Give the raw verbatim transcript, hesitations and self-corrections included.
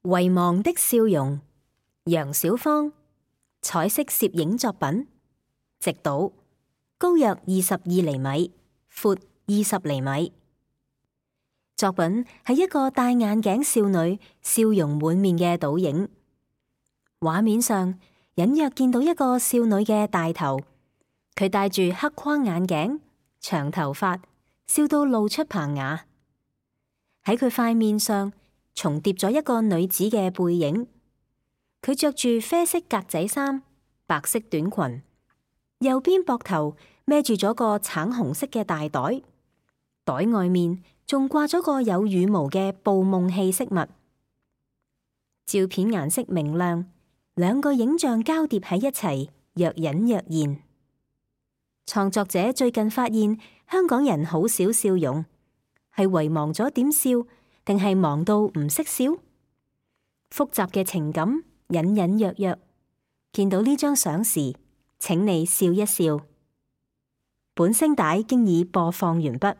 遺忘的笑容，楊小芳，彩色攝影作品，直島，高約二十二厘米，闊二十厘米。作品係一個戴眼鏡少女笑容滿面嘅倒影，畫面上隱約見到一個少女嘅大頭，佢戴住黑框眼鏡，長頭髮，笑到露出棚牙。喺佢塊面上重疊咗一個女子嘅背影，佢着住啡色格仔衫、白色短裙，右邊膊頭孭住咗個橙紅色嘅大袋，袋外面仲掛咗個有羽毛嘅捕夢器飾物。照片顏色明亮，兩個影像交疊喺一齊，若隱若現。創作者最近發現香港人好少笑容，係遺忘咗點笑，定係忙到唔識笑？複雜嘅情感隱隱約約，見到呢張相時，請你笑一笑。本聲帶經已播放完畢。